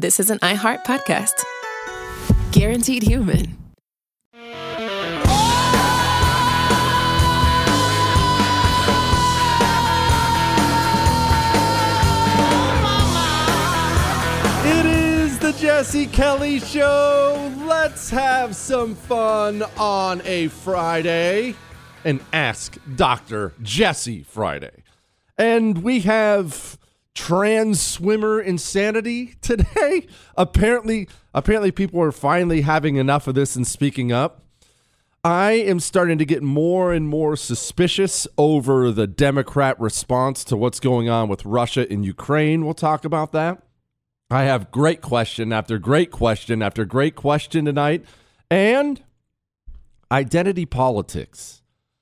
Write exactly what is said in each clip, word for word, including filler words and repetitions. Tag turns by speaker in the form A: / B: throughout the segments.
A: this is an iHeart podcast. Guaranteed Human.
B: It is the Jesse Kelly Show. Let's have some fun on a Friday. An Ask Doctor Jesse Friday. And we have trans swimmer insanity today. Apparently, apparently people are finally having enough of this and speaking up. I am starting to get more and more suspicious over the Democrat response to what's going on with Russia and Ukraine. We'll talk about that. I have great question after great question after great question tonight. And identity politics.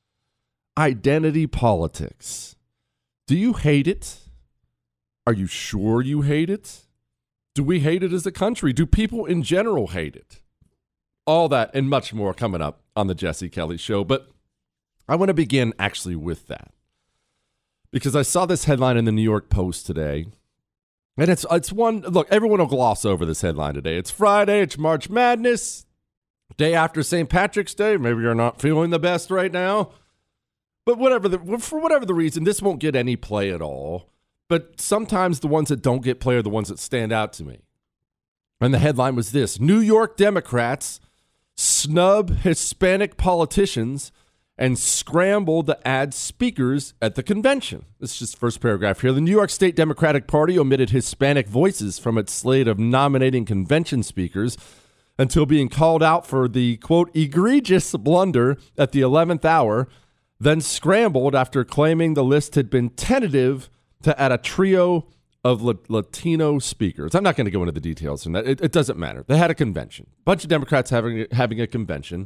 B: Identity politics. Do you hate it? Are you sure you hate it? Do we hate it as a country? Do people in general hate it? All that and much more coming up on the Jesse Kelly Show. But I want to begin actually with that. Because I saw this headline in the New York Post today. And it's it's one, look, everyone will gloss over this headline today. It's Friday, it's March Madness, day after Saint Patrick's Day. Maybe you're not feeling the best right now. But whatever the, for whatever the reason, this won't get any play at all. But sometimes the ones that don't get play are the ones that stand out to me. And the headline was this: New York Democrats snub Hispanic politicians and scramble to add speakers at the convention. This is just the first paragraph here. The New York State Democratic Party omitted Hispanic voices from its slate of nominating convention speakers until being called out for the, quote, egregious blunder at the eleventh hour, then scrambled after claiming the list had been tentative to add a trio of La- Latino speakers. I'm not going to go into the details on that. It, it doesn't matter. They had a convention. A bunch of Democrats having, having a convention.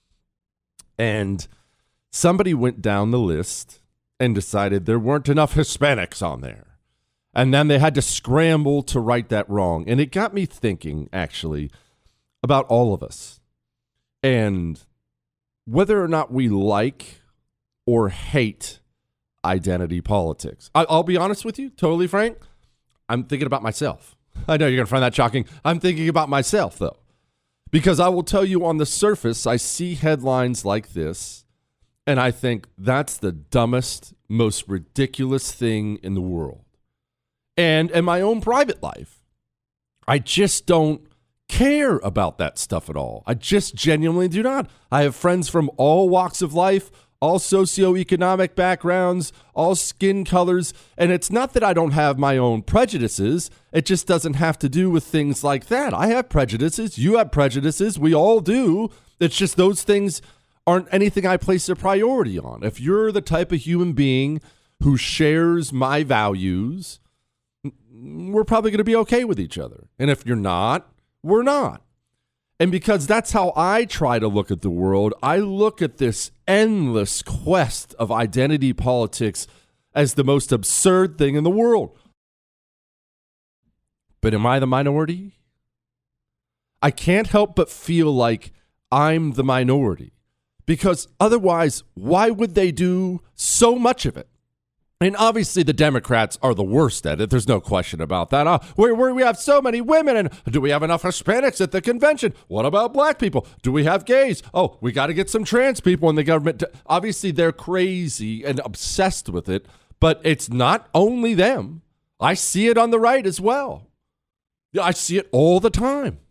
B: And somebody went down the list and decided there weren't enough Hispanics on there. And then they had to scramble to right that wrong. And it got me thinking, actually, about all of us. And whether or not we like or hate identity politics. I, I'll be honest with you, totally frank. I'm thinking about myself. I know you're going to find that shocking. I'm thinking about myself, though. Because I will tell you, on the surface, I see headlines like this, and I think that's the dumbest, most ridiculous thing in the world. And in my own private life, I just don't care about that stuff at all. I just genuinely do not. I have friends from all walks of life, all socioeconomic backgrounds, all skin colors, and it's not that I don't have my own prejudices. It just doesn't have to do with things like that. I have prejudices. You have prejudices. We all do. It's just those things aren't anything I place a priority on. If you're the type of human being who shares my values, we're probably going to be okay with each other. And if you're not, we're not. And because that's how I try to look at the world, I look at this endless quest of identity politics as the most absurd thing in the world. But am I the minority? I can't help but feel like I'm the minority. Because otherwise, why would they do so much of it? And obviously the Democrats are the worst at it. There's no question about that. Uh, where, where we have so many women, and do we have enough Hispanics at the convention? What about black people? Do we have gays? Oh, we got to get some trans people in the government. To, obviously they're crazy and obsessed with it, but it's not only them. I see it on the right as well. I see it all the time.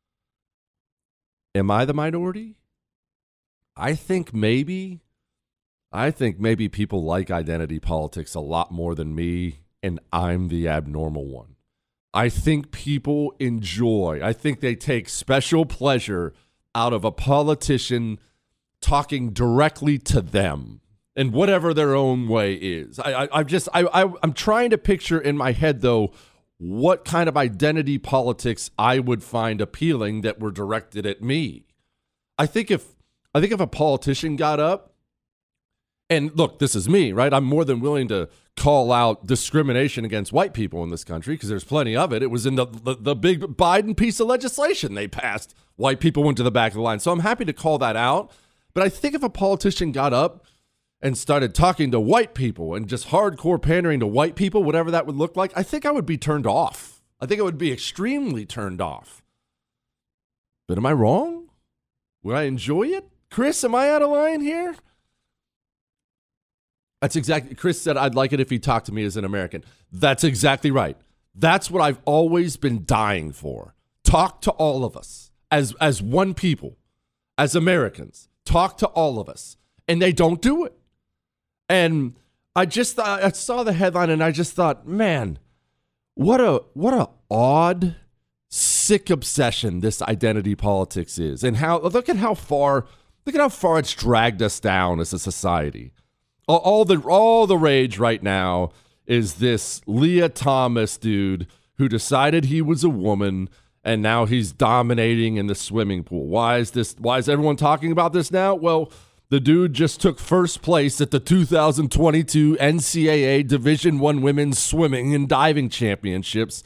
B: Am I the minority? I think maybe... I think maybe people like identity politics a lot more than me, and I'm the abnormal one. I think people enjoy, I think they take special pleasure out of a politician talking directly to them in whatever their own way is. I, I, I'm just, I, I, I'm trying to picture in my head, though, what kind of identity politics I would find appealing that were directed at me. I think if, I think if a politician got up, and look, this is me, right? I'm more than willing to call out discrimination against white people in this country because there's plenty of it. It was in the, the the big Biden piece of legislation they passed. White people went to the back of the line. So I'm happy to call that out. But I think if a politician got up and started talking to white people and just hardcore pandering to white people, whatever that would look like, I think I would be turned off. I think I would be extremely turned off. But am I wrong? Would I enjoy it? Chris, am I out of line here? That's exactly, Chris said I'd like it if he talked to me as an American. That's exactly right. That's what I've always been dying for. Talk to all of us as, as one people, as Americans. Talk to all of us. And they don't do it. And I just thought, I saw the headline and I just thought, man, what a what a odd, sick obsession this identity politics is. And how, look at how far, look at how far it's dragged us down as a society. All, all the all the rage right now is this Leah Thomas dude who decided he was a woman and now he's dominating in the swimming pool. Why is this? Why is everyone talking about this now? Well, the dude just took first place at the two thousand twenty-two N C double A Division I Women's Swimming and Diving Championships.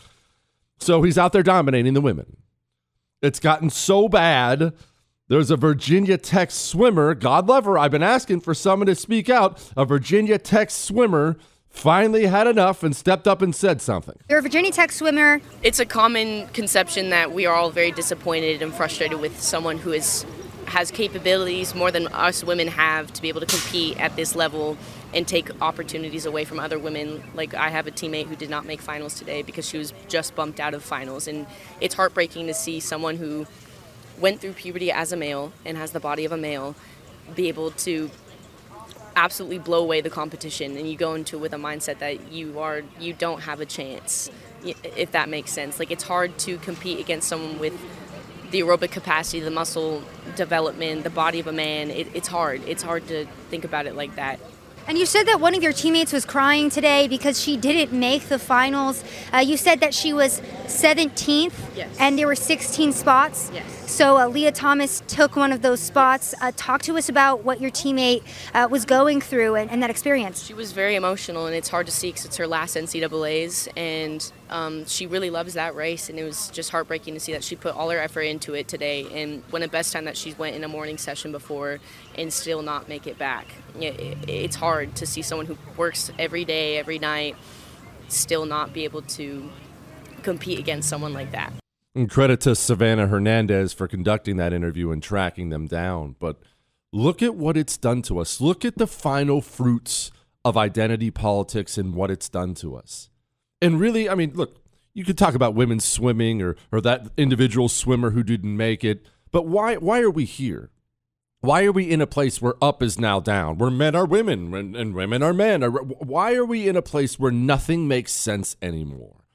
B: So he's out there dominating the women. It's gotten so bad. There's a Virginia Tech swimmer, God love her, I've been asking for someone to speak out. A Virginia Tech swimmer finally had enough and stepped up and said something.
C: You're a Virginia Tech swimmer.
D: It's a common conception that we are all very disappointed and frustrated with someone who is has capabilities more than us women have to be able to compete at this level and take opportunities away from other women. Like, I have a teammate who did not make finals today because she was just bumped out of finals, and it's heartbreaking to see someone who went through puberty as a male and has the body of a male be able to absolutely blow away the competition, and you go into it with a mindset that you are you don't have a chance, if that makes sense. Like, it's hard to compete against someone with the aerobic capacity, the muscle development, the body of a man. It, it's hard. It's hard to think about it like that.
C: And you said that one of your teammates was crying today because she didn't make the finals. Uh, you said that she was seventeenth,
D: yes,
C: and there were sixteen spots.
D: Yes.
C: So uh, Leah Thomas took one of those spots. Uh, talk to us about what your teammate uh, was going through and, and that experience.
D: She was very emotional, and it's hard to see because it's her last N C double A's, and um, she really loves that race, and it was just heartbreaking to see that she put all her effort into it today, and when the best time that she went in a morning session before and still not make it back. It, it, it's hard to see someone who works every day, every night, still not be able to compete against someone like that.
B: And credit to Savannah Hernandez for conducting that interview and tracking them down. But look at what it's done to us. Look at the final fruits of identity politics and what it's done to us. And really, I mean, look, you could talk about women's swimming or or that individual swimmer who didn't make it, but why why are we here? Why are we in a place where up is now down, where men are women and, and women are men? Why are we in a place where nothing makes sense anymore?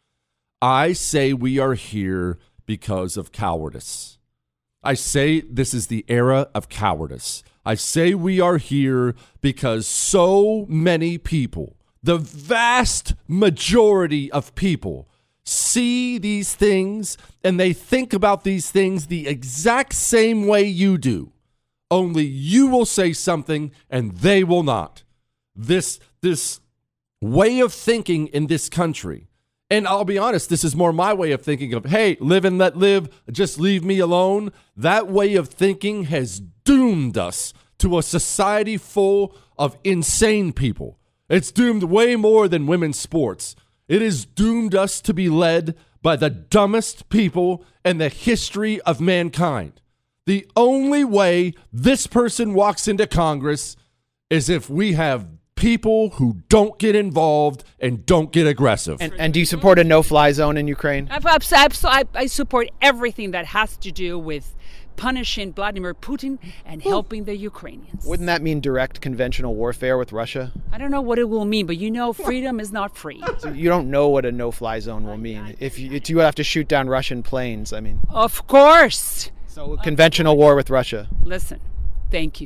B: I say we are here because of cowardice. I say this is the era of cowardice. I say we are here because so many people, the vast majority of people, see these things and they think about these things the exact same way you do. Only you will say something and they will not. This this way of thinking in this country, and I'll be honest, this is more my way of thinking of, hey, live and let live, just leave me alone. That way of thinking has doomed us to a society full of insane people. It's doomed way more than women's sports. It has doomed us to be led by the dumbest people in the history of mankind. The only way this person walks into Congress is if we have people who don't get involved and don't get aggressive.
E: And, and do you support a no-fly zone in Ukraine?
F: I, I, I support everything that has to do with punishing Vladimir Putin and helping the Ukrainians.
E: Wouldn't that mean direct conventional warfare with Russia?
F: I don't know what it will mean, but you know freedom is not free.
E: So you don't know what a no-fly zone will mean. If you, if you have to shoot down Russian planes, I mean.
F: Of course.
E: So conventional war with Russia.
F: Listen, thank you.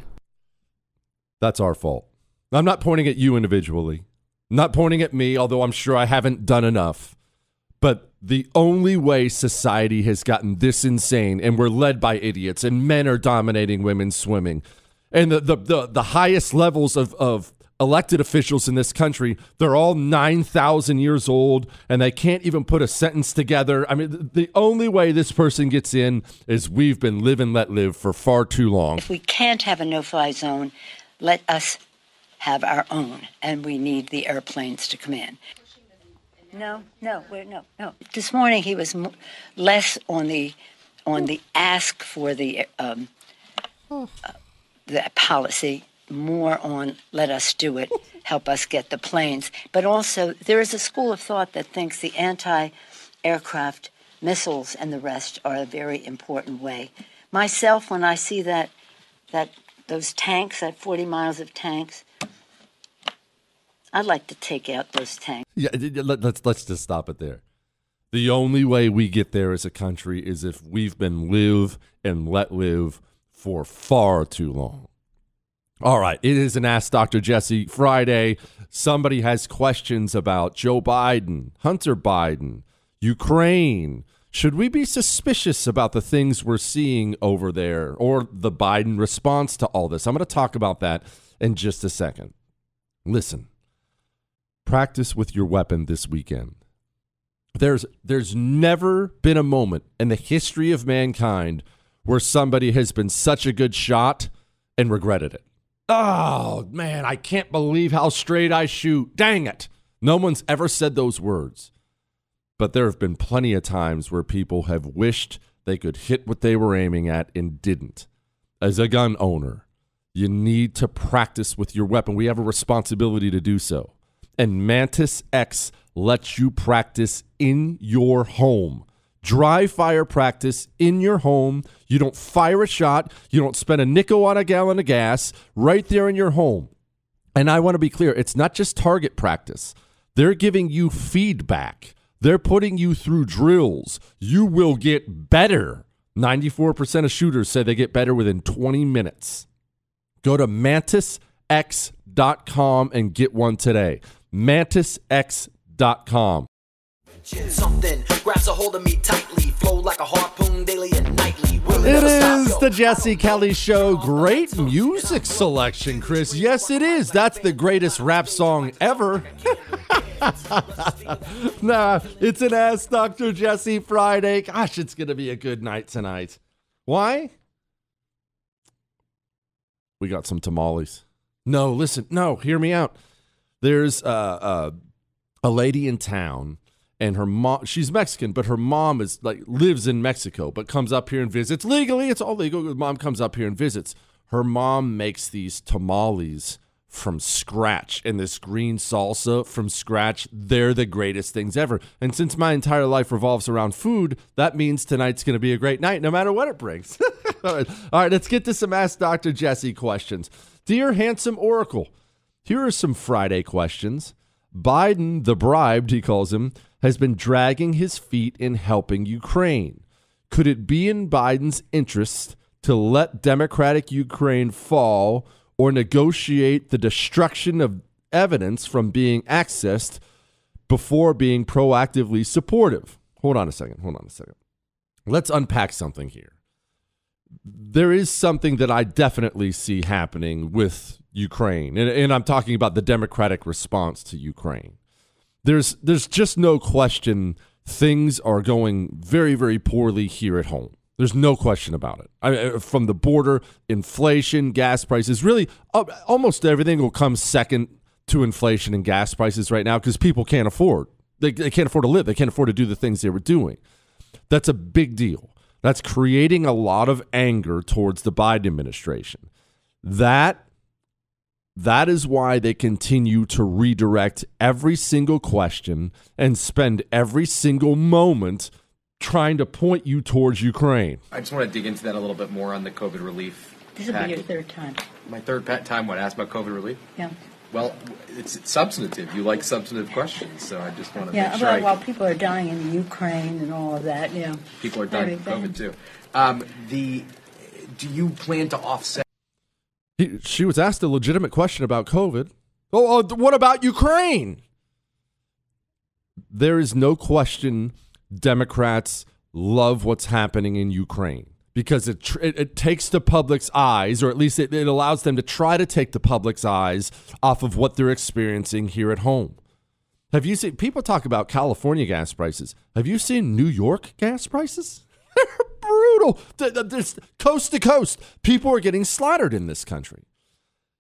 B: That's our fault. I'm not pointing at you individually. I'm not pointing at me, although I'm sure I haven't done enough. But the only way society has gotten this insane, and we're led by idiots, and men are dominating women's swimming, and the the the, the highest levels of, of elected officials in this country, they're all nine thousand years old, and they can't even put a sentence together. I mean, the only way this person gets in is we've been live and let live for far too long.
G: If we can't have a no-fly zone, let us have our own, and we need the airplanes to come in. No, no, we're, no, no. This morning he was m- less on the on the ask for the um, uh, the policy, more on let us do it, help us get the planes. But also there is a school of thought that thinks the anti-aircraft missiles and the rest are a very important way. Myself, when I see that that those tanks, that forty miles of tanks, I'd like to take out those tanks.
B: Yeah, let's let's just stop it there. The only way we get there as a country is if we've been live and let live for far too long. All right, it is an Ask Doctor Jesse Friday. Somebody has questions about Joe Biden, Hunter Biden, Ukraine. Should we be suspicious about the things we're seeing over there or the Biden response to all this? I'm going to talk about that in just a second. Listen, practice with your weapon this weekend. There's there's never been a moment in the history of mankind where somebody has been such a good shot and regretted it. Oh, man, I can't believe how straight I shoot. Dang it. No one's ever said those words. But there have been plenty of times where people have wished they could hit what they were aiming at and didn't. As a gun owner, you need to practice with your weapon. We have a responsibility to do so. And Mantis X lets you practice in your home. Dry fire practice in your home. You don't fire a shot. You don't spend a nickel on a gallon of gas right there in your home. And I want to be clear, it's not just target practice. They're giving you feedback. They're putting you through drills. You will get better. ninety-four percent of shooters say they get better within twenty minutes. Go to mantis x dot com and get one today. mantis x dot com.
H: Something grabs a hold of me tightly, flow like a harpoon daily and nightly.
B: It is the Jesse Kelly Show. Great music selection, Chris. Yes, it is. That's the greatest rap song ever. Nah, it's an Ask Doctor Jesse Friday. Gosh, it's going to be a good night tonight. Why? We got some tamales. No, listen. No, hear me out. There's uh, uh, a lady in town. And her mom, she's Mexican, but her mom is like lives in Mexico, but comes up here and visits legally. It's all legal. Her mom comes up here and visits. Her mom makes these tamales from scratch and this green salsa from scratch. They're the greatest things ever. And since my entire life revolves around food, that means tonight's going to be a great night, no matter what it brings. all right, all right, let's get to some Ask Doctor Jesse questions. Dear Handsome Oracle, here are some Friday questions. Biden, the bribed, he calls him, has been dragging his feet in helping Ukraine. Could it be in Biden's interest to let democratic Ukraine fall or negotiate the destruction of evidence from being accessed before being proactively supportive? Hold on a second. Hold on a second. Let's unpack something here. There is something that I definitely see happening with Ukraine, and, and I'm talking about the democratic response to Ukraine. There's there's just no question things are going very, very poorly here at home. There's no question about it. I, from the border, inflation, gas prices, really uh, almost everything will come second to inflation and gas prices right now because people can't afford. They, they can't afford to live. They can't afford to do the things they were doing. That's a big deal. That's creating a lot of anger towards the Biden administration. That That is why they continue to redirect every single question and spend every single moment trying to point you towards Ukraine.
I: I just want to dig into that a little bit more on the COVID relief.
G: This will be your third time.
I: My third pa- time, what, ask about COVID relief?
G: Yeah.
I: Well, it's, it's substantive. You like substantive questions, so I just want to
G: yeah,
I: make sure.
G: Yeah,
I: I
G: well, while people are dying in Ukraine and all of that, yeah.
I: People are dying from COVID, too. Um, the, do you plan to offset?
B: He, she was asked a legitimate question about COVID. Oh, uh, what about Ukraine? There is no question Democrats love what's happening in Ukraine because it, tr- it, it takes the public's eyes, or at least it, it allows them to try to take the public's eyes off of what they're experiencing here at home. Have you seen, people talk about California gas prices. Have you seen New York gas prices? Brutal. There's coast to coast. People are getting slaughtered in this country.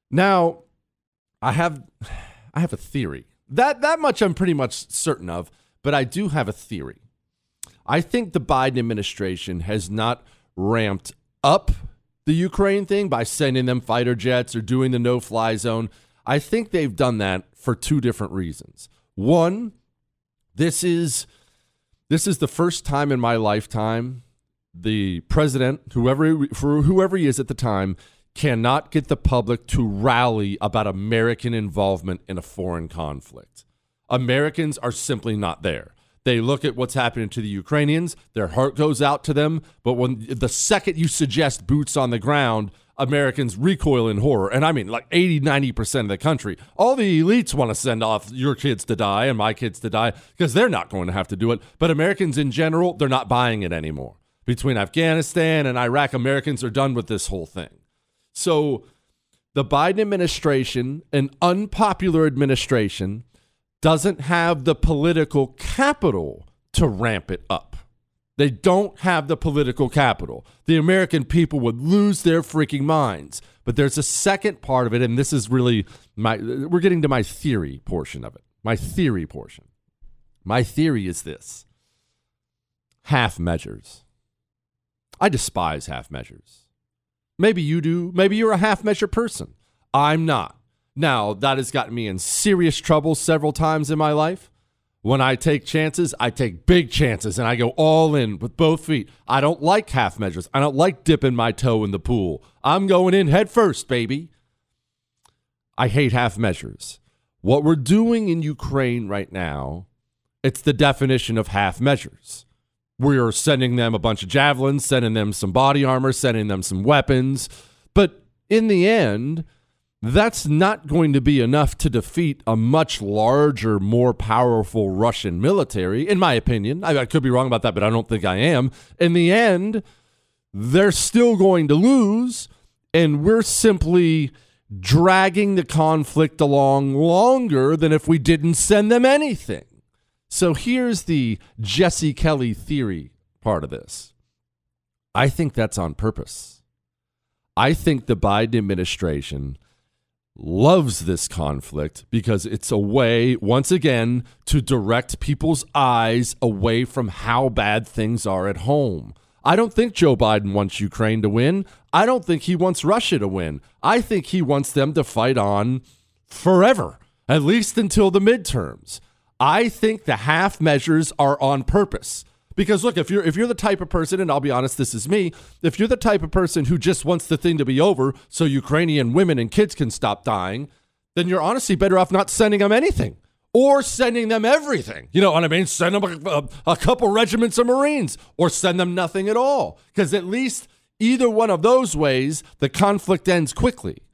B: Now, I have I have a theory. That that much I'm pretty much certain of. but I do have a theory. I think the Biden administration has not ramped up the Ukraine thing by sending them fighter jets or doing the no-fly zone. I think they've done that for two different reasons. One, this is this is the first time in my lifetime the president, whoever for whoever he is at the time, cannot get the public to rally about American involvement in a foreign conflict. Americans are simply not there. They look at what's happening to the Ukrainians, their heart goes out to them, but when the second you suggest boots on the ground, Americans recoil in horror. And I mean like eighty, ninety percent of the country. All the elites want to send off your kids to die and my kids to die because they're not going to have to do it. But Americans in general, they're not buying it anymore. Between Afghanistan and Iraq, Americans are done with this whole thing. So the Biden administration, an unpopular administration, doesn't have the political capital to ramp it up. They don't have the political capital. The American people would lose their freaking minds. But there's a second part of it, and this is really my, we're getting to my theory portion of it. My theory portion. My theory is this. Half measures. I despise half measures. Maybe you do. Maybe you're a half measure person. I'm not. Now, that has gotten me in serious trouble several times in my life. When I take chances, I take big chances, and I go all in with both feet. I don't like half measures. I don't like dipping my toe in the pool. I'm going in head first, baby. I hate half measures. What we're doing in Ukraine right now, it's the definition of half measures. We're sending them a bunch of javelins, sending them some body armor, sending them some weapons. But in the end, that's not going to be enough to defeat a much larger, more powerful Russian military, in my opinion. I, I could be wrong about that, but I don't think I am. In the end, they're still going to lose, and we're simply dragging the conflict along longer than if we didn't send them anything. So here's the Jesse Kelly theory part of this. I think that's on purpose. I think the Biden administration loves this conflict because it's a way, once again, to direct people's eyes away from how bad things are at home. I don't think Joe Biden wants Ukraine to win. I don't think he wants Russia to win. I think he wants them to fight on forever, at least until the midterms. I think the half measures are on purpose. Because look, if you're if you're the type of person, and I'll be honest, this is me, if you're the type of person who just wants the thing to be over so Ukrainian women and kids can stop dying, then you're honestly better off not sending them anything or sending them everything. You know what I mean? Send them a, a, a couple regiments of Marines or send them nothing at all. Because at least either one of those ways, the conflict ends quickly.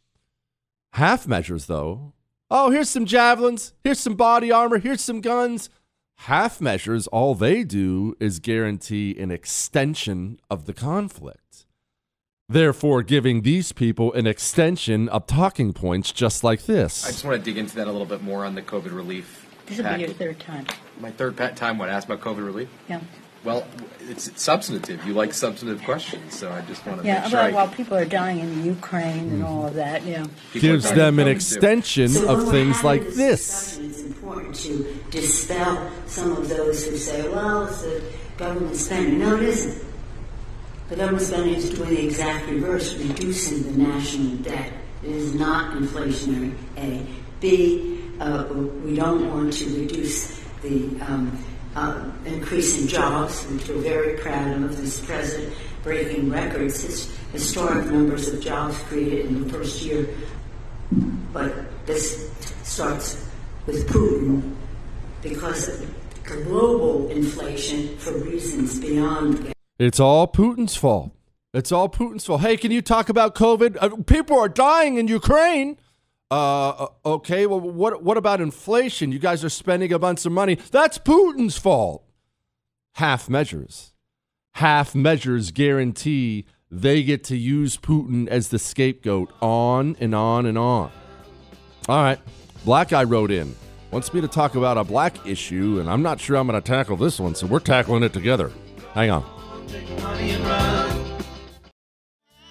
B: Half measures, though. Oh, here's some javelins. Here's some body armor. Here's some guns. Half measures, all they do is guarantee an extension of the conflict, therefore giving these people an extension of talking points just like this.
I: I just want to dig into that a little bit more on the COVID relief.
G: This will be your third time.
I: My third pa- time, what, ask about COVID relief?
G: Yeah.
I: Well, it's substantive. You like substantive questions, so I just want to
G: yeah,
I: make sure.
G: well,
I: I,
G: while people are dying in the Ukraine and all of that, yeah.
B: Gives them an extension
G: so
B: of things like this.
G: It's important to dispel some of those who say, well, it's the government spending. No, it isn't. The government spending is doing the exact reverse, reducing the national debt. It is not inflationary, A. B, uh, we don't want to reduce the um, uh, increase in jobs, which we're very proud of. This president breaking records, his historic numbers of jobs created in the first year. But this starts with Putin because of global inflation for reasons beyond.
B: It's all Putin's fault. It's all Putin's fault. Hey, can you talk about COVID? Uh, people are dying in Ukraine. Uh, okay, well, what what about inflation? You guys are spending a bunch of money. That's Putin's fault. Half measures. Half measures guarantee they get to use Putin as the scapegoat on and on and on. All right, Black Guy wrote in. Wants me to talk about a black issue, and I'm not sure I'm going to tackle this one, so we're tackling it together. Hang on.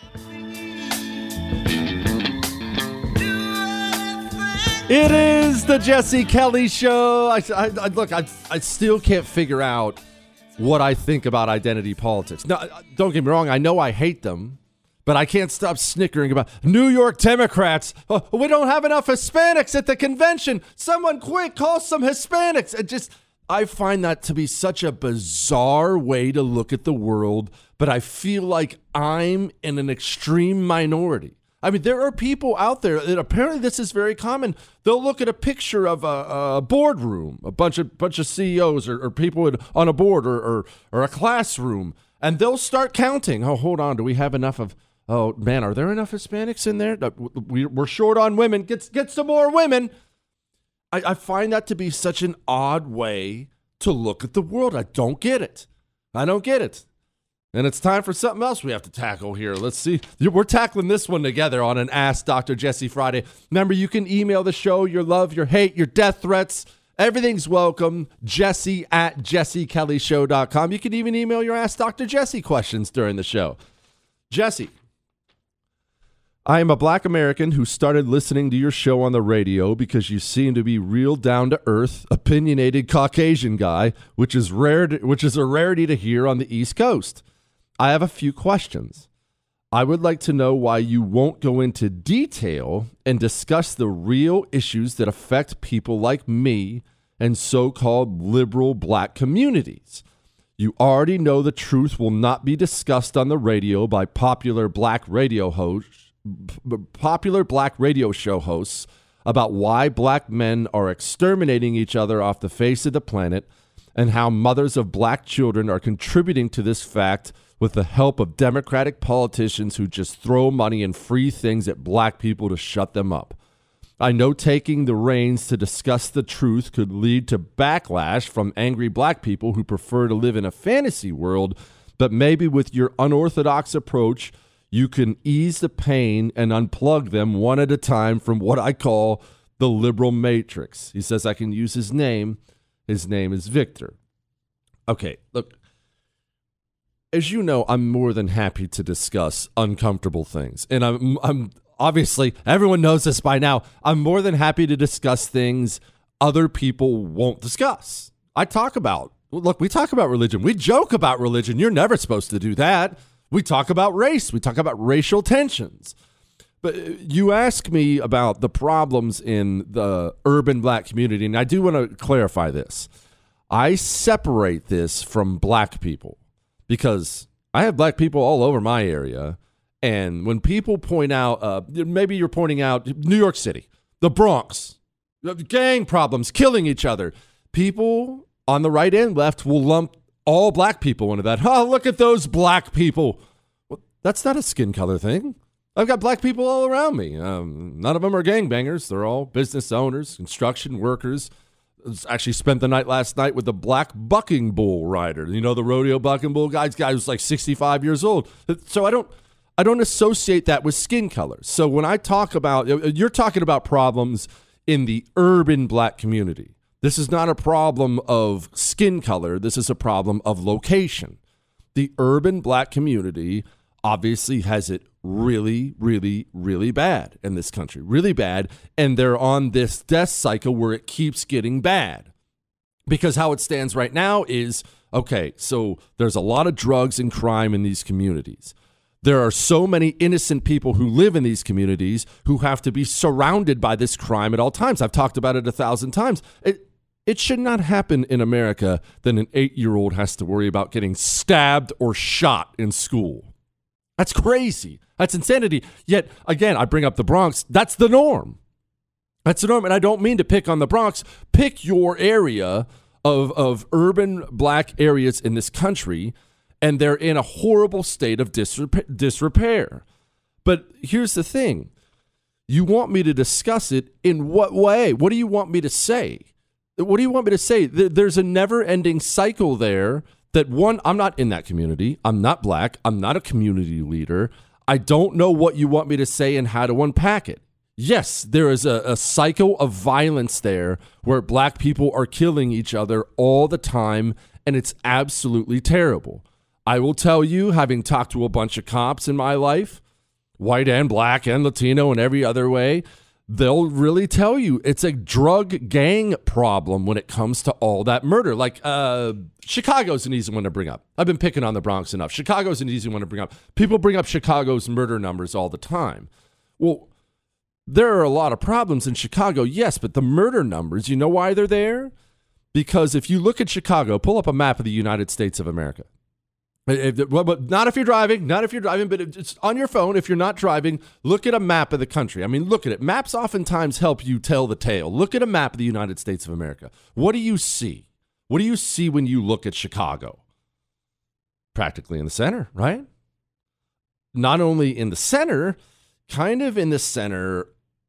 B: It is the the Jesse Kelly Show. I, I, I look, I, I still can't figure out what I think about identity politics. Now, don't get me wrong. I know I hate them, but I can't stop snickering about New York Democrats. Oh, we don't have enough Hispanics at the convention. Someone quick, call some Hispanics. It just, I find that to be such a bizarre way to look at the world, but I feel like I'm in an extreme minority. I mean, there are people out there that apparently this is very common. They'll look at a picture of a, a boardroom, a bunch of bunch of C E Os or, or people in, on a board or, or or a classroom, and they'll start counting. Oh, hold on, do we have enough of? Oh man, are there enough Hispanics in there? We, we're short on women. Get get some more women. I, I find that to be such an odd way to look at the world. I don't get it. I don't get it. And it's time for something else we have to tackle here. Let's see. We're tackling this one together on an Ask Doctor Jesse Friday. Remember, you can email the show your love, your hate, your death threats. Everything's welcome. Jesse at jesse kelly show dot com. You can even email your Ask Doctor Jesse questions during the show. Jesse, I am a black American who started listening to your show on the radio because you seem to be real down-to-earth, opinionated Caucasian guy, which is rare, to, which is a rarity to hear on the East Coast. I have a few questions. I would like to know why you won't go into detail and discuss the real issues that affect people like me and so-called liberal black communities. You already know the truth will not be discussed on the radio by popular black radio hosts, popular black radio show hosts about why black men are exterminating each other off the face of the planet and how mothers of black children are contributing to this fact with the help of Democratic politicians who just throw money and free things at black people to shut them up. I know taking the reins to discuss the truth could lead to backlash from angry black people who prefer to live in a fantasy world, but maybe with your unorthodox approach, you can ease the pain and unplug them one at a time from what I call the liberal matrix. He says I can use his name. His name is Victor. Okay, look. As you know, I'm more than happy to discuss uncomfortable things. And I'm, I'm obviously, everyone knows this by now, I'm more than happy to discuss things other people won't discuss. I talk about, look, we talk about religion. We joke about religion. You're never supposed to do that. We talk about race. We talk about racial tensions. But you ask me about the problems in the urban black community, and I do want to clarify this. I separate this from black people. Because I have black people all over my area, and when people point out, uh, maybe you're pointing out New York City, the Bronx, gang problems, killing each other, people on the right and left will lump all black people into that. Oh, look at those black people. Well, that's not a skin color thing. I've got black people all around me. Um, none of them are gangbangers. They're all business owners, construction workers. Actually spent the night last night with the black bucking bull rider. You know, the rodeo bucking bull guy. This guy was like sixty-five years old. So I don't, I don't associate that with skin color. So when I talk about, you're talking about problems in the urban black community. This is not a problem of skin color. This is a problem of location. The urban black community obviously has it really, really, really bad in this country, really bad. And they're on this death cycle where it keeps getting bad. Because how it stands right now is, okay, so there's a lot of drugs and crime in these communities. There are so many innocent people who live in these communities who have to be surrounded by this crime at all times. I've talked about it a thousand times. It, it should not happen in America that an eight-year-old has to worry about getting stabbed or shot in school. That's crazy. That's insanity. Yet, again, I bring up the Bronx. That's the norm. That's the norm. And I don't mean to pick on the Bronx. Pick your area of, of urban black areas in this country, and they're in a horrible state of disrepair, disrepair. But here's the thing. You want me to discuss it in what way? What do you want me to say? What do you want me to say? There's a never-ending cycle there that, one, I'm not in that community. I'm not black. I'm not a community leader. I don't know what you want me to say and how to unpack it. Yes, there is a, a cycle of violence there where black people are killing each other all the time, and it's absolutely terrible. I will tell you, having talked to a bunch of cops in my life, white and black and Latino and every other way, they'll really tell you it's a drug gang problem when it comes to all that murder. Like, uh, Chicago's an easy one to bring up. I've been picking on the Bronx enough. Chicago's an easy one to bring up. People bring up Chicago's murder numbers all the time. Well, there are a lot of problems in Chicago, yes, but the murder numbers, you know why they're there? Because if you look at Chicago, pull up a map of the United States of America. If, well, but not if you're driving, not if you're driving, but it's on your phone. If you're not driving, look at a map of the country. I mean, look at it. Maps oftentimes help you tell the tale. Look at a map of the United States of America. What do you see? What do you see when you look at Chicago? Practically in the center, right? Not only in the center, kind of in the center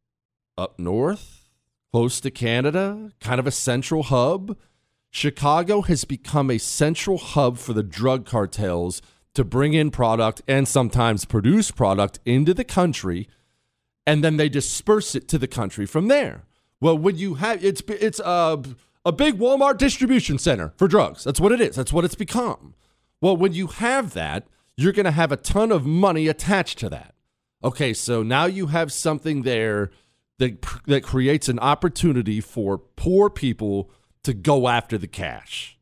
B: up north, close to Canada, kind of a central hub. Chicago has become a central hub for the drug cartels to bring in product and sometimes produce product into the country, and then they disperse it to the country from there. Well, when you have it's it's a a big Walmart distribution center for drugs. That's what it is. That's what it's become. Well, when you have that, you're going to have a ton of money attached to that. Okay, so now you have something there that that creates an opportunity for poor people to go after the cash.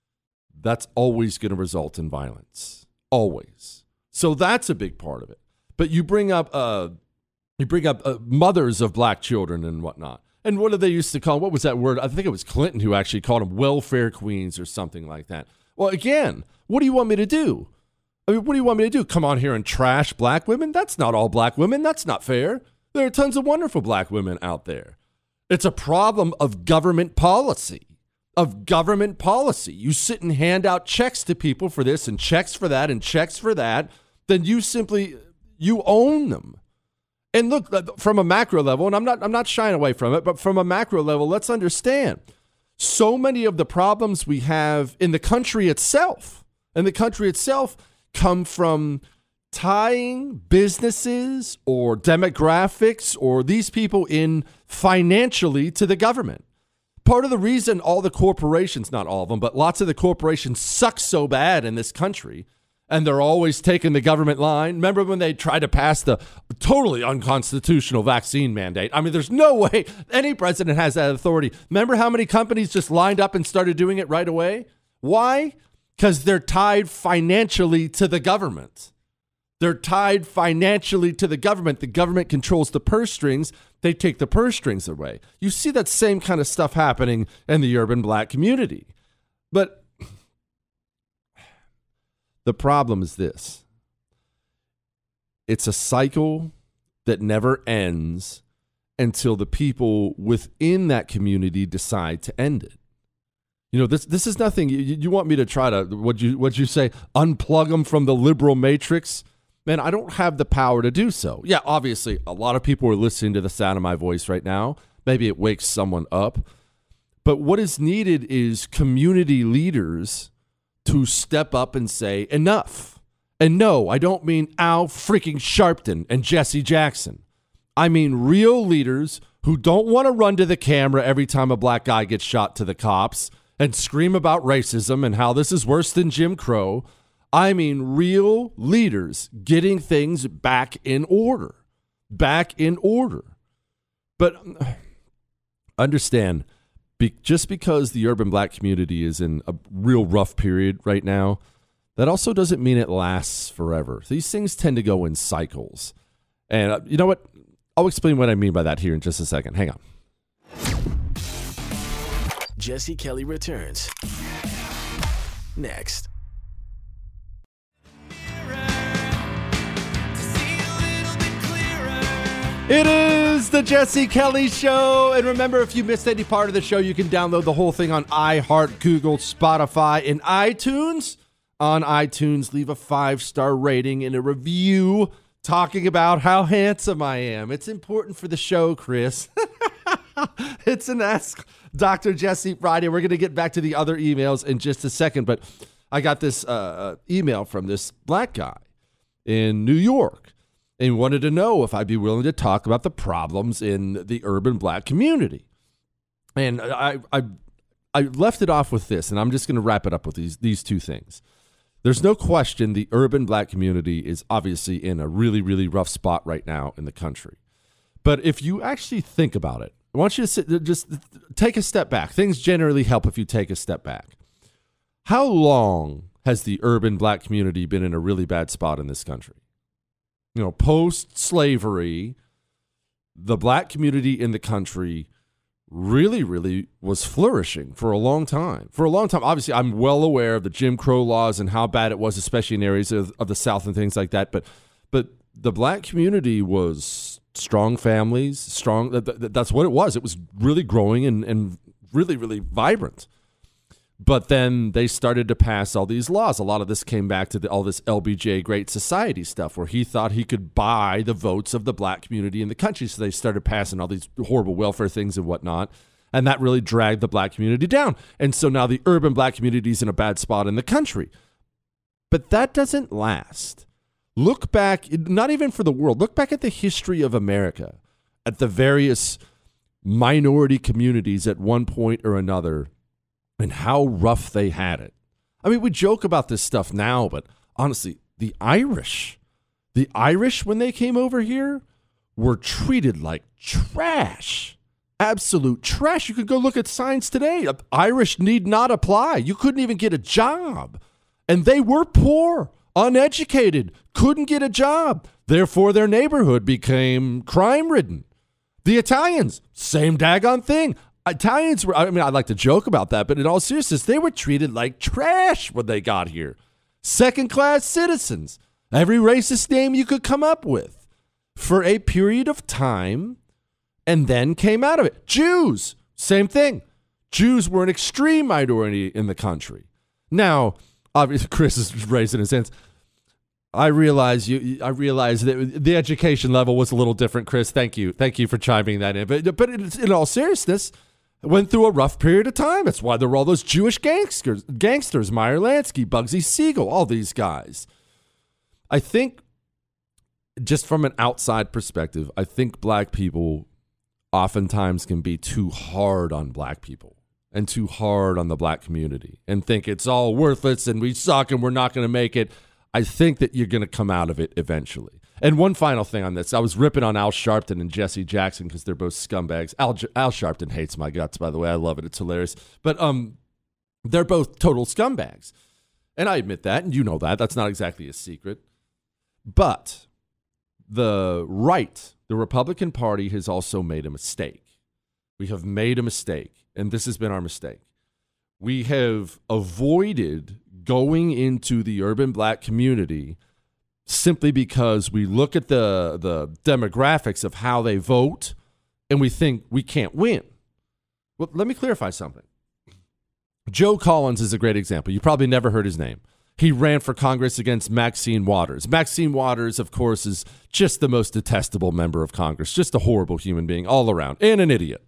B: That's always going to result in violence. Always. So that's a big part of it. But you bring up uh, you bring up uh, mothers of black children and whatnot. And what did they used to call, what was that word? I think it was Clinton who actually called them welfare queens or something like that. Well, again, what do you want me to do? I mean, what do you want me to do? Come on here and trash black women? That's not all black women. That's not fair. There are tons of wonderful black women out there. It's a problem of government policy. Of government policy. You sit and hand out checks to people for this and checks for that and checks for that, then you simply, you own them. And look, from a macro level, and I'm not I'm not shying away from it, but from a macro level, let's understand. So many of the problems we have in the country itself, in the country itself, come from tying businesses or demographics or these people in financially to the government. Part of the reason all the corporations, not all of them, but lots of the corporations suck so bad in this country, and they're always taking the government line. Remember when they tried to pass the totally unconstitutional vaccine mandate? I mean, there's no way any president has that authority. Remember how many companies just lined up and started doing it right away? Why? Because they're tied financially to the government. They're tied financially to the government. The government controls the purse strings. They take the purse strings away. You see that same kind of stuff happening in the urban black community. But the problem is this. It's a cycle that never ends until the people within that community decide to end it. You know, this this is nothing. You, you want me to try to, what'd you, what'd you say, unplug them from the liberal matrix? Man, I don't have the power to do so. Yeah, obviously, a lot of people are listening to the sound of my voice right now. Maybe it wakes someone up. But what is needed is community leaders to step up and say, enough. And no, I don't mean Al freaking Sharpton and Jesse Jackson. I mean real leaders who don't want to run to the camera every time a black guy gets shot to the cops and scream about racism and how this is worse than Jim Crow. I mean real leaders getting things back in order. Back in order. But understand, be, just because the urban black community is in a real rough period right now, that also doesn't mean it lasts forever. These things tend to go in cycles. And uh, you know what? I'll explain what I mean by that here in just a second. Hang on.
J: Jesse Kelly returns next.
B: It is the Jesse Kelly Show. And remember, if you missed any part of the show, you can download the whole thing on iHeart, Google, Spotify, and iTunes. On iTunes, leave a five-star rating and a review talking about how handsome I am. It's important for the show, Chris. It's an Ask Doctor Jesse Friday. We're going to get back to the other emails in just a second, but I got this uh, email from this black guy in New York. And wanted to know if I'd be willing to talk about the problems in the urban black community. And I I, I left it off with this, and I'm just going to wrap it up with these, these two things. There's no question the urban black community is obviously in a really, really rough spot right now in the country. But if you actually think about it, I want you to sit, just take a step back. Things generally help if you take a step back. How long has the urban black community been in a really bad spot in this country? You know, post-slavery, the black community in the country really, really was flourishing for a long time. For a long time, obviously, I'm well aware of the Jim Crow laws and how bad it was, especially in areas of, of the South and things like that. But, but the black community was strong families, strong. That, that, that's what it was. It was really growing and, and really, really vibrant. But then they started to pass all these laws. A lot of this came back to the, all this L B J Great Society stuff where he thought he could buy the votes of the black community in the country. So they started passing all these horrible welfare things and whatnot. And that really dragged the black community down. And so now the urban black community is in a bad spot in the country. But that doesn't last. Look back, not even for the world, look back at the history of America, at the various minority communities at one point or another, and how rough they had it. I mean, we joke about this stuff now, but honestly, the Irish, the Irish, when they came over here, were treated like trash. Absolute trash. You could go look at signs today. Irish need not apply. You couldn't even get a job. And they were poor, uneducated, couldn't get a job. Therefore, their neighborhood became crime-ridden. The Italians, same daggone thing. Italians were, I mean, I like to joke about that, but in all seriousness, they were treated like trash when they got here. Second-class citizens, every racist name you could come up with for a period of time, and then came out of it. Jews, same thing. Jews were an extreme minority in the country. Now, obviously, Chris is raising his hands. I realize you. I realize that the education level was a little different, Chris. Thank you. Thank you for chiming that in. But, but in all seriousness, went through a rough period of time. That's why there were all those Jewish gangsters, gangsters, Meyer Lansky, Bugsy Siegel, all these guys. I think, just from an outside perspective, I think black people oftentimes can be too hard on black people and too hard on the black community and think it's all worthless and we suck and we're not going to make it. I think that you're going to come out of it eventually. And one final thing on this. I was ripping on Al Sharpton and Jesse Jackson because they're both scumbags. Al, Al Sharpton hates my guts, by the way. I love it. It's hilarious. But um, they're both total scumbags. And I admit that, and you know that. That's not exactly a secret. But the right, the Republican Party, has also made a mistake. We have made a mistake, and this has been our mistake. We have avoided going into the urban black community simply because we look at the, the demographics of how they vote and we think we can't win. Well, let me clarify something. Joe Collins is a great example. You probably never heard his name. He ran for Congress against Maxine Waters. Maxine Waters, of course, is just the most detestable member of Congress, just a horrible human being all around, and an idiot.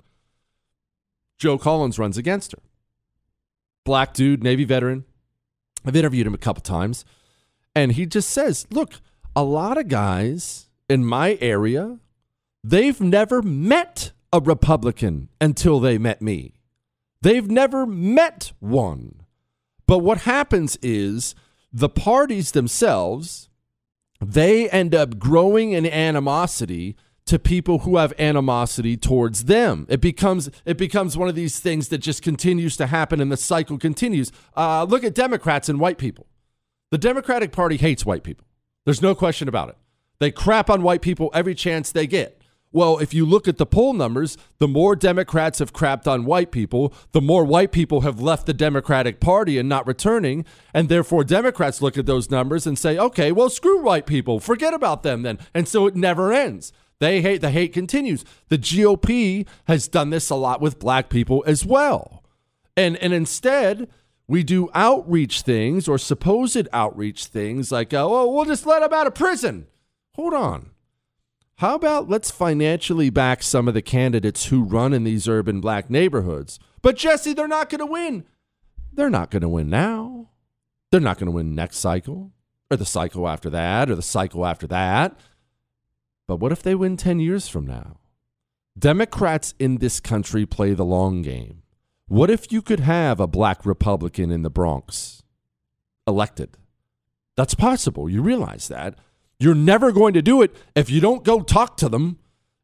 B: Joe Collins runs against her. Black dude, Navy veteran. I've interviewed him a couple times. And he just says, look, a lot of guys in my area, they've never met a Republican until they met me. They've never met one. But what happens is the parties themselves, they end up growing an animosity to people who have animosity towards them. It becomes it becomes one of these things that just continues to happen and the cycle continues. Uh, look at Democrats and white people. The Democratic Party hates white people. There's no question about it. They crap on white people every chance they get. Well, if you look at the poll numbers, the more Democrats have crapped on white people, the more white people have left the Democratic Party and not returning. And therefore, Democrats look at those numbers and say, okay, well, screw white people. Forget about them then. And so it never ends. They hate, the hate continues. The G O P has done this a lot with black people as well. And, and instead, we do outreach things or supposed outreach things like, oh, we'll just let them out of prison. Hold on. How about let's financially back some of the candidates who run in these urban black neighborhoods? But Jesse, they're not going to win. They're not going to win now. They're not going to win next cycle or the cycle after that or the cycle after that. But what if they win ten years from now? Democrats in this country play the long game. What if you could have a black Republican in the Bronx elected? That's possible. You realize that. You're never going to do it if you don't go talk to them,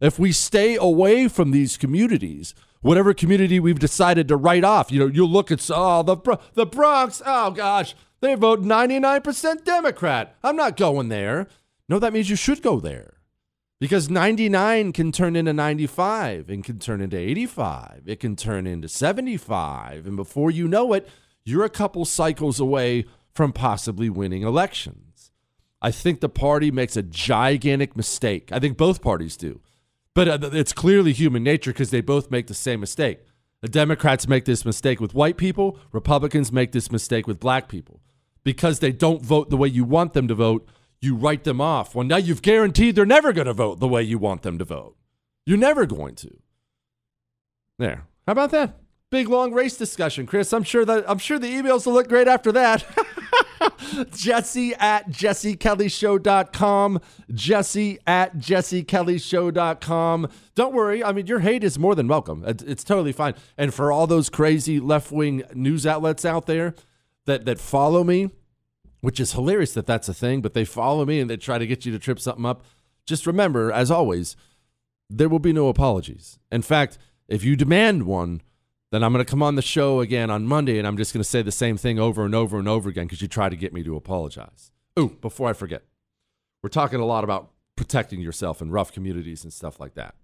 B: If we stay away from these communities, whatever community we've decided to write off, you know, you look at, oh, the, the Bronx, oh gosh, they vote ninety-nine percent Democrat. I'm not going there. No, that means you should go there. Because ninety-nine can turn into ninety-five and can turn into eighty-five. It can turn into seventy-five. And before you know it, you're a couple cycles away from possibly winning elections. I think the party makes a gigantic mistake. I think both parties do. But uh, it's clearly human nature because they both make the same mistake. The Democrats make this mistake with white people. Republicans make this mistake with black people. Because they don't vote the way you want them to vote, you write them off. Well, now you've guaranteed they're never going to vote the way you want them to vote. You're never going to. There. How about that? Big long race discussion, Chris. I'm sure that I'm sure the emails will look great after that. Jesse at jesse kelly show dot com. Jesse at jesse kelly show dot com. Don't worry. I mean, your hate is more than welcome. It's, it's totally fine. And for all those crazy left-wing news outlets out there that, that follow me, which is hilarious that that's a thing, but they follow me and they try to get you to trip something up. Just remember, as always, there will be no apologies. In fact, if you demand one, then I'm going to come on the show again on Monday, and I'm just going to say the same thing over and over and over again because you try to get me to apologize. Ooh, before I forget, we're talking a lot about protecting yourself in rough communities and stuff like that.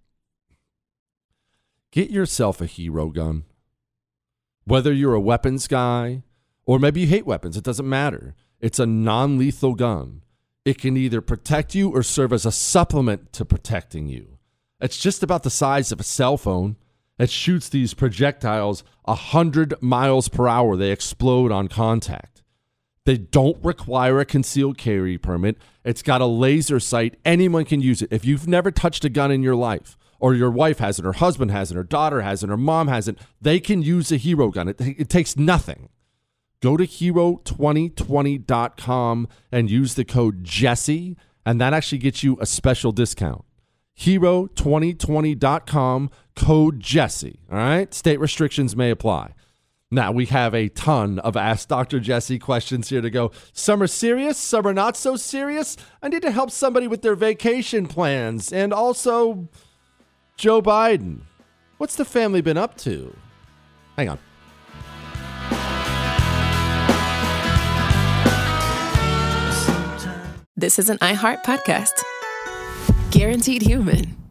B: Get yourself a hero gun. Whether you're a weapons guy or maybe you hate weapons, it doesn't matter. It's a non-lethal gun. It can either protect you or serve as a supplement to protecting you. It's just about the size of a cell phone. It shoots these projectiles one hundred miles per hour. They explode on contact. They don't require a concealed carry permit. It's got a laser sight. Anyone can use it. If you've never touched a gun in your life, or your wife hasn't, her husband hasn't, her daughter hasn't, her mom hasn't, they can use a hero gun. It, it takes nothing. Go to hero twenty twenty dot com and use the code Jesse, and that actually gets you a special discount. hero twenty twenty dot com, code Jesse. All right? State restrictions may apply. Now, we have a ton of Ask Doctor Jesse questions here to go. Some are serious, some are not so serious. I need to help somebody with their vacation plans. And also, Joe Biden. What's the family been up to? Hang on.
A: This is an iHeart podcast. Guaranteed Human.